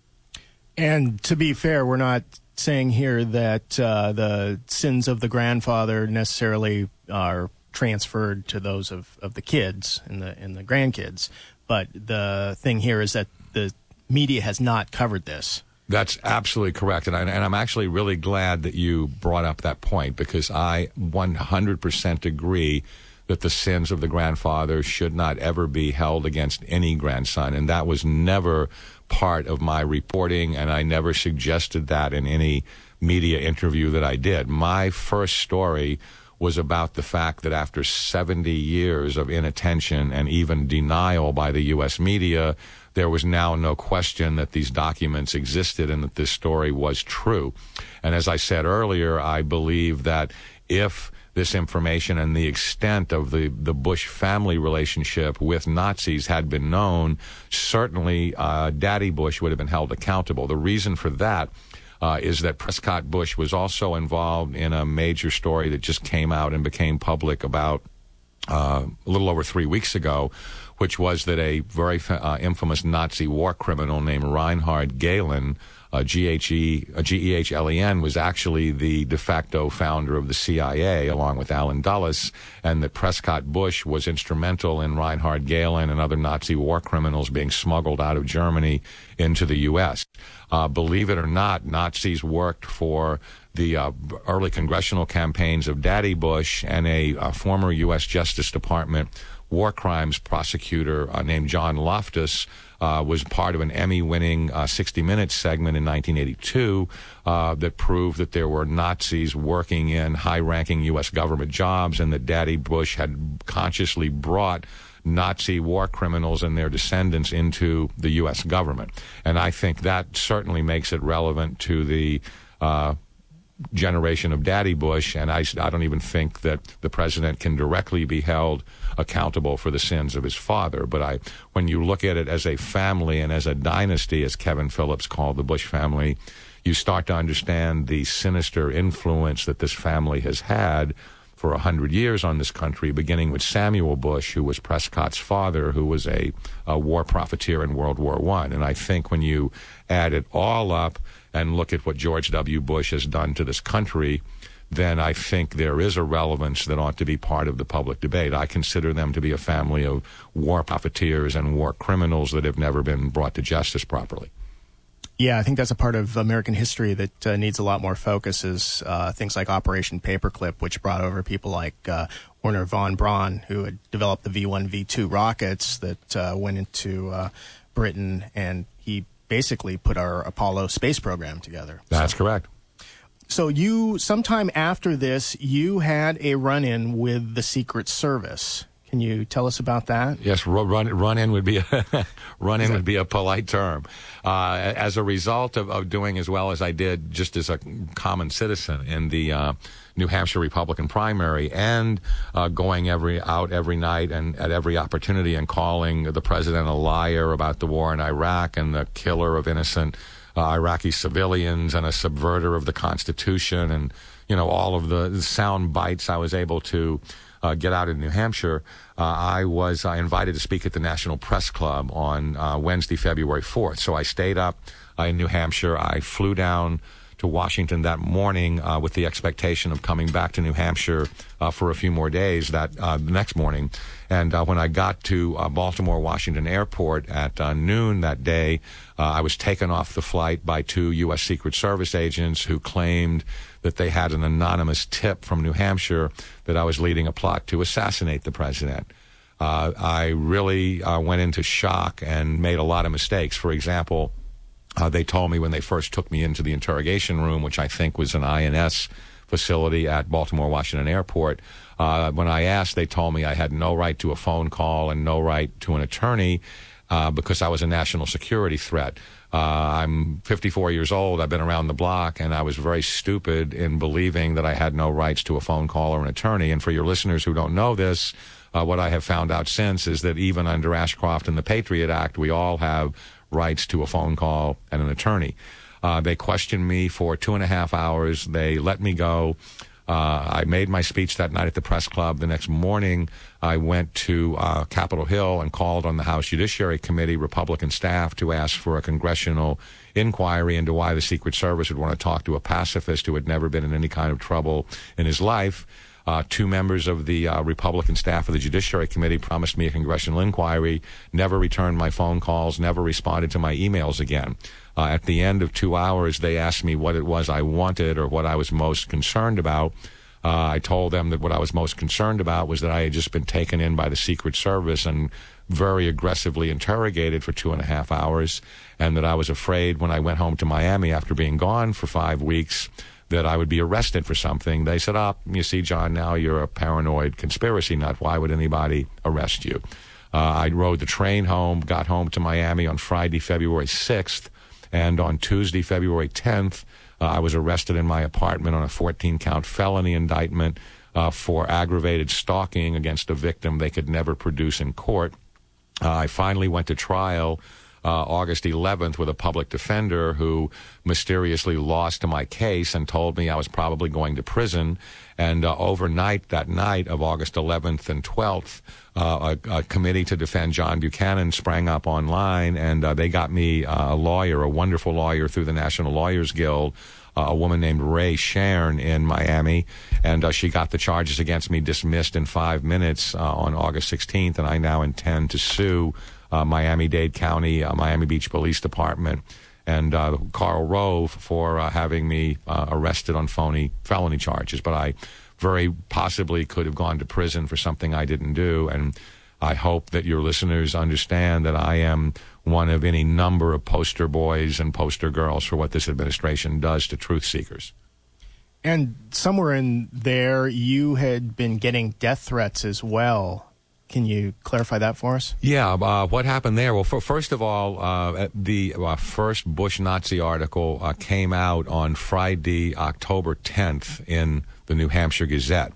And to be fair, we're not saying here that the sins of the grandfather necessarily are transferred to those of the kids and the grandkids. But the thing here is that the media has not covered this. That's absolutely correct. And I'm actually really glad that you brought up that point, because I 100% agree that the sins of the grandfather should not ever be held against any grandson. And that was never part of my reporting, and I never suggested that in any media interview that I did. My first story was about the fact that after 70 years of inattention and even denial by the U.S. media, there was now no question that these documents existed and that this story was true. And as I said earlier, I believe that if this information and the extent of the Bush family relationship with Nazis had been known, certainly Daddy Bush would have been held accountable. The reason for that is that Prescott Bush was also involved in a major story that just came out and became public about a little over 3 weeks ago, which was that a very infamous Nazi war criminal named Reinhard Gehlen, G-E-H-L-E-N, was actually the de facto founder of the CIA, along with Allen Dulles, and that Prescott Bush was instrumental in Reinhard Gehlen and other Nazi war criminals being smuggled out of Germany into the U.S. Believe it or not, Nazis worked for the early congressional campaigns of Daddy Bush, and a former U.S. Justice Department war crimes prosecutor named John Loftus was part of an Emmy-winning 60 Minutes segment in 1982 that proved that there were Nazis working in high-ranking U.S. government jobs, and that Daddy Bush had consciously brought Nazi war criminals and their descendants into the U.S. government. And I think that certainly makes it relevant to the generation of Daddy Bush, and I don't even think that the president can directly be held accountable for the sins of his father. But when you look at it as a family and as a dynasty, as Kevin Phillips called the Bush family, you start to understand the sinister influence that this family has had for 100 years on this country, beginning with Samuel Bush, who was Prescott's father, who was a war profiteer in World War I. And I think when you add it all up and look at what George W. Bush has done to this country, then I think there is a relevance that ought to be part of the public debate. I consider them to be a family of war profiteers and war criminals that have never been brought to justice properly. Yeah, I think that's a part of American history that needs a lot more focus, is things like Operation Paperclip, which brought over people like Wernher von Braun, who had developed the V-1, V-2 rockets that went into Britain, and he basically put our Apollo space program together. That's correct. So you, sometime after this, you had a run-in with the Secret Service. Can you tell us about that? Yes, run-in would be a polite term. As a result of doing as well as I did, just as a common citizen in the New Hampshire Republican primary, and going out every night and at every opportunity and calling the president a liar about the war in Iraq and the killer of innocent Iraqi civilians and a subverter of the Constitution, and all of the sound bites I was able to get out in New Hampshire. I was invited to speak at the National Press Club on Wednesday, February 4th. So I stayed up in New Hampshire. I flew down to Washington that morning with the expectation of coming back to New Hampshire for a few more days the next morning. And when I got to Baltimore Washington Airport at noon that day, I was taken off the flight by 2 U.S. Secret Service agents who claimed that they had an anonymous tip from New Hampshire that I was leading a plot to assassinate the president. I really went into shock and made a lot of mistakes. For example, they told me when they first took me into the interrogation room, which I think was an INS facility at Baltimore Washington Airport, when I asked, they told me I had no right to a phone call and no right to an attorney because I was a national security threat. I'm 54 years old. I've been around the block, and I was very stupid in believing that I had no rights to a phone call or an attorney. And for your listeners who don't know this, what I have found out since is that even under Ashcroft and the Patriot Act, we all have rights to a phone call and an attorney. They questioned me for 2.5 hours. They let me go. I made my speech that night at the press club. The next morning, I went to Capitol Hill and called on the House Judiciary Committee Republican staff to ask for a congressional inquiry into why the Secret Service would want to talk to a pacifist who had never been in any kind of trouble in his life. 2 members of the Republican staff of the Judiciary Committee promised me a congressional inquiry, never returned my phone calls, never responded to my emails again. At the end of 2 hours, they asked me what it was I wanted or what I was most concerned about. I told them that what I was most concerned about was that I had just been taken in by the Secret Service and very aggressively interrogated for 2.5 hours, and that I was afraid when I went home to Miami after being gone for 5 weeks that I would be arrested for something. They said, you see, John, now you're a paranoid conspiracy nut. Why would anybody arrest you? I rode the train home, got home to Miami on Friday, February 6th, and on Tuesday, February 10th, I was arrested in my apartment on a 14-count felony indictment for aggravated stalking against a victim they could never produce in court. I finally went to trial August 11th with a public defender who mysteriously lost my case and told me I was probably going to prison. And overnight, that night of August 11th and 12th, a committee to defend John Buchanan sprang up online, and they got me a lawyer, a wonderful lawyer through the National Lawyers Guild, a woman named Ray Sharon in Miami, and she got the charges against me dismissed in 5 minutes on August 16th, and I now intend to sue Miami-Dade County, Miami Beach Police Department, and Karl Rove for having me arrested on felony charges. But I very possibly could have gone to prison for something I didn't do, and I hope that your listeners understand that I am one of any number of poster boys and poster girls for what this administration does to truth seekers. And somewhere in there, you had been getting death threats as well. Can you clarify that for us? Yeah, what happened there? Well, first of all, the first Bush Nazi article came out on Friday, October 10th in the New Hampshire Gazette.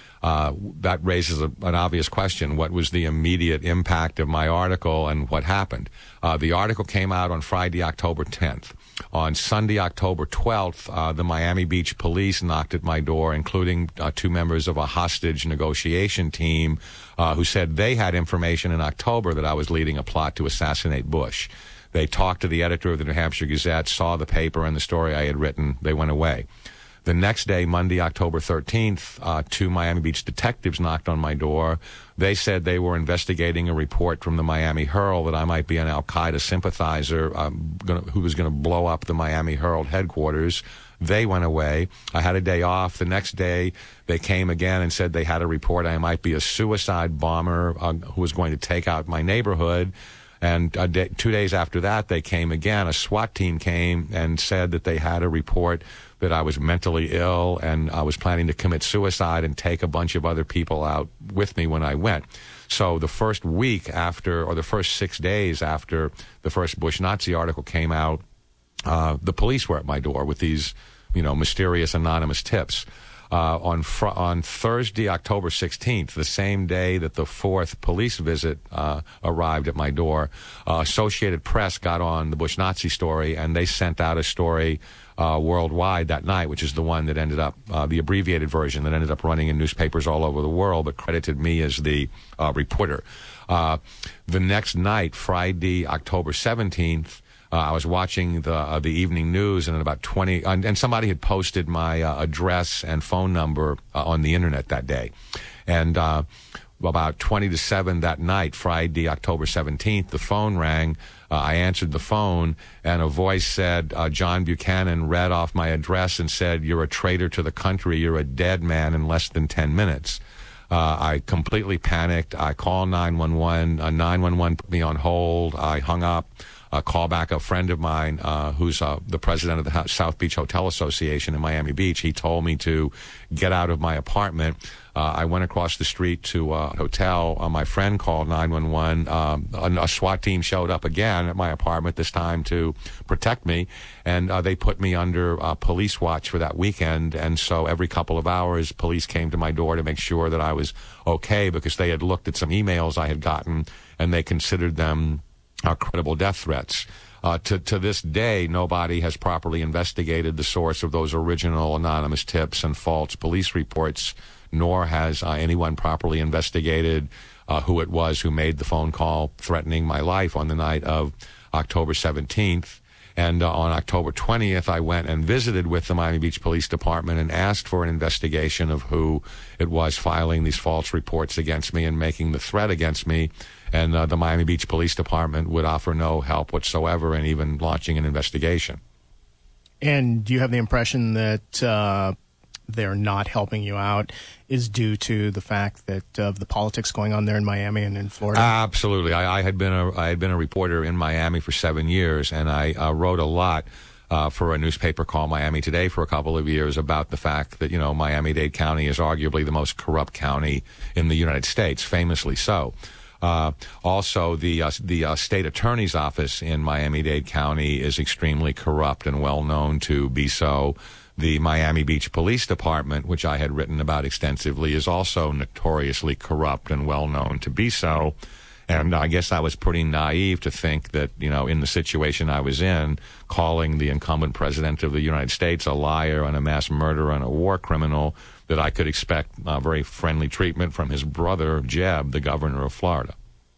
That raises an obvious question. What was the immediate impact of my article and what happened? The article came out on Friday, October 10th. On Sunday, October 12th, the Miami Beach police knocked at my door, including 2 members of a hostage negotiation team who said they had information in October that I was leading a plot to assassinate Bush. They talked to the editor of the New Hampshire Gazette, saw the paper and the story I had written. They went away. The next day, Monday, October 13th, 2 Miami Beach detectives knocked on my door. They said they were investigating a report from the Miami Herald that I might be an al-Qaeda sympathizer who was going to blow up the Miami Herald headquarters. They went away. I had a day off. The next day, they came again and said they had a report I might be a suicide bomber who was going to take out my neighborhood. And 2 days after that, they came again. A SWAT team came and said that they had a report that I was mentally ill and I was planning to commit suicide and take a bunch of other people out with me when I went. So the first week after, or the first 6 days after the first Bush Nazi article came out, the police were at my door with these, mysterious anonymous tips. On Thursday, October 16th, the same day that the 4th police visit arrived at my door, Associated Press got on the Bush Nazi story, and they sent out a story worldwide that night, which is the one that ended up, the abbreviated version that ended up running in newspapers all over the world, but credited me as the reporter. The next night, Friday, October 17th, I was watching the evening news, and about 20, and somebody had posted my address and phone number on the internet that day. And about 20 to 7 that night, Friday, October 17th, the phone rang. I answered the phone, and a voice said, John Buchanan read off my address and said, "You're a traitor to the country. You're a dead man in less than 10 minutes. I completely panicked. I called 911. 911 put me on hold. I hung up. Call back a friend of mine who's the president of the South Beach Hotel Association in Miami Beach. He told me to get out of my apartment. I went across the street to a hotel. My friend called 911. A SWAT team showed up again at my apartment, this time to protect me, and they put me under police watch for that weekend. And so every couple of hours, police came to my door to make sure that I was okay, because they had looked at some emails I had gotten, and they considered them credible death threats. To this day, nobody has properly investigated the source of those original anonymous tips and false police reports, nor has anyone properly investigated who it was who made the phone call threatening my life on the night of October 17th. And on October 20th, I went and visited with the Miami Beach Police Department and asked for an investigation of who it was filing these false reports against me and making the threat against me. And the Miami Beach Police Department would offer no help whatsoever in even launching an investigation. And do you have the impression that they're not helping you out is due to the fact that of the politics going on there in Miami and in Florida? Absolutely. I had been a reporter in Miami for 7 years, and I wrote a lot for a newspaper called Miami Today for a couple of years about the fact that, Miami-Dade County is arguably the most corrupt county in the United States, famously so. Also, the state attorney's office in Miami-Dade County is extremely corrupt and well known to be so. the Miami Beach Police Department, which I had written about extensively, is also notoriously corrupt and well known to be so. And I guess I was pretty naive to think that, in the situation I was in, calling the incumbent president of the United States a liar and a mass murderer and a war criminal, that I could expect very friendly treatment from his brother, Jeb, the governor of Florida.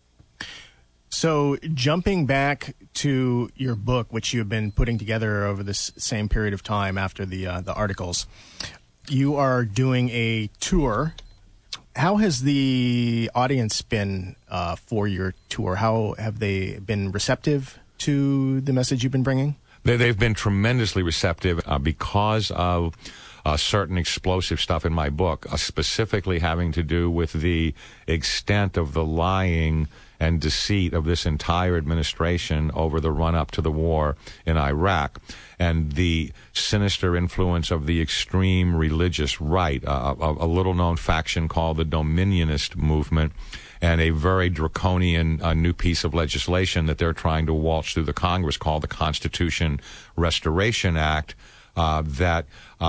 So jumping back to your book, which you've been putting together over this same period of time after the articles, you are doing a tour. How has the audience been for your tour? How have they been receptive to the message you've been bringing? They've been tremendously receptive because of certain explosive stuff in my book, specifically having to do with the extent of the lying and deceit of this entire administration over the run-up to the war in Iraq, and the sinister influence of the extreme religious right, a little-known faction called the Dominionist movement, and a very draconian new piece of legislation that they're trying to waltz through the Congress called the Constitution Restoration Act, that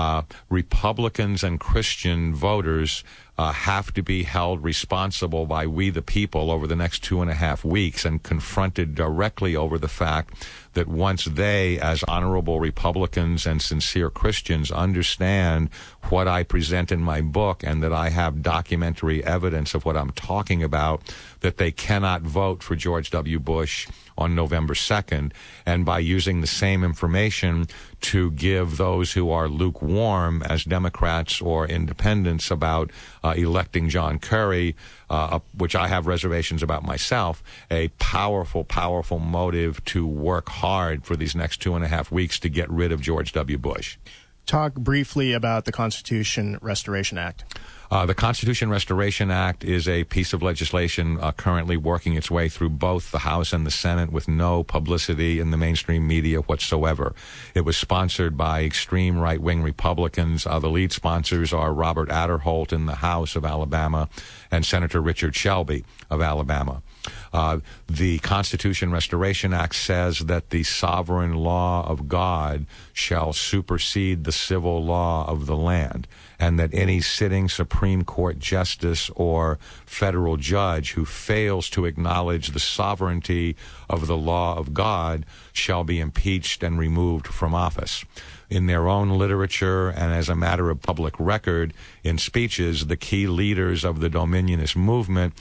Republicans and Christian voters have to be held responsible by we the people over the next 2.5 weeks and confronted directly over the fact that once they, as honorable Republicans and sincere Christians, understand what I present in my book and that I have documentary evidence of what I'm talking about, that they cannot vote for George W. Bush on November 2nd, and by using the same information to give those who are lukewarm as Democrats or independents about electing John Kerry, which I have reservations about myself, a powerful, powerful motive to work hard for these next 2.5 weeks to get rid of George W. Bush. Talk briefly about the Constitution Restoration Act. The Constitution Restoration Act is a piece of legislation currently working its way through both the House and the Senate with no publicity in the mainstream media whatsoever. It was sponsored by extreme right-wing Republicans. The lead sponsors are Robert Aderholt in the House of Alabama and Senator Richard Shelby of Alabama. The Constitution Restoration Act says that the sovereign law of God shall supersede the civil law of the land, and that any sitting Supreme Court justice or federal judge who fails to acknowledge the sovereignty of the law of God shall be impeached and removed from office. In their own literature and as a matter of public record in speeches, the key leaders of the Dominionist movement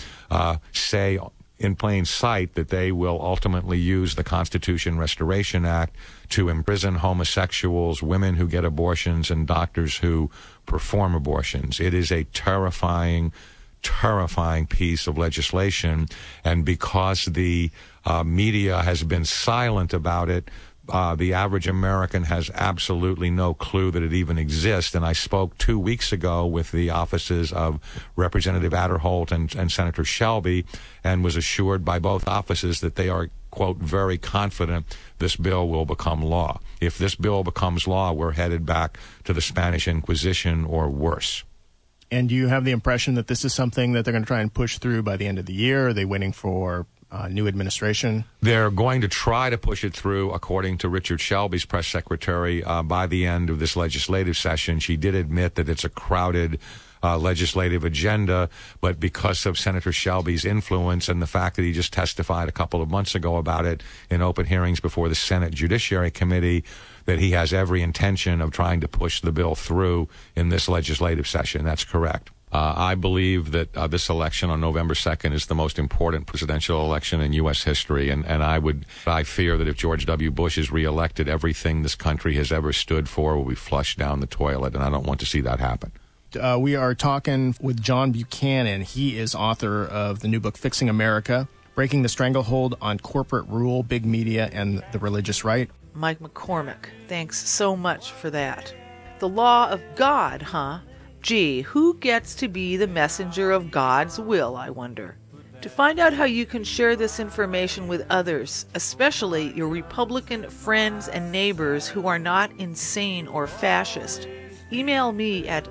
say in plain sight that they will ultimately use the Constitution Restoration Act to imprison homosexuals, women who get abortions, and doctors who perform abortions. It is a terrifying, terrifying piece of legislation, and because the media has been silent about it, the average American has absolutely no clue that it even exists. And I spoke 2 weeks ago with the offices of Representative Aderholt and Senator Shelby and was assured by both offices that they are, quote, very confident this bill will become law. If this bill becomes law, we're headed back to the Spanish Inquisition or worse. And do you have the impression that this is something that they're going to try and push through by the end of the year? Are they waiting for new administration? They're going to try to push it through, according to Richard Shelby's press secretary, by the end of this legislative session. She did admit that it's a crowded legislative agenda, but because of Senator Shelby's influence and the fact that he just testified a couple of months ago about it in open hearings before the Senate Judiciary Committee, that he has every intention of trying to push the bill through in this legislative session. That's correct. I believe that this election on November 2nd is the most important presidential election in U.S. history, and I fear that if George W. Bush is reelected, everything this country has ever stood for will be flushed down the toilet, and I don't want to see that happen. We are talking with John Buchanan. He is author of the new book, Fixing America, Breaking the Stranglehold on Corporate Rule, Big Media, and the Religious Right. Mike McCormick, thanks so much for that. The law of God, huh? Gee, who gets to be the messenger of God's will, I wonder? To find out how you can share this information with others, especially your Republican friends and neighbors who are not insane or fascist, email me at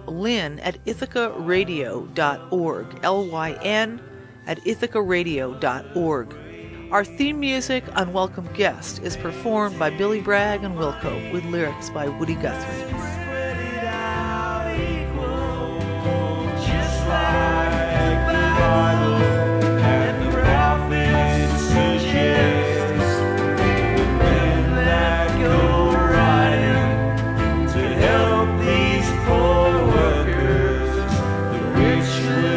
lyn@ithacaradio.org, lyn@ithacaradio.org. Our theme music, Unwelcome Guest, is performed by Billy Bragg and Wilco with lyrics by Woody Guthrie. which will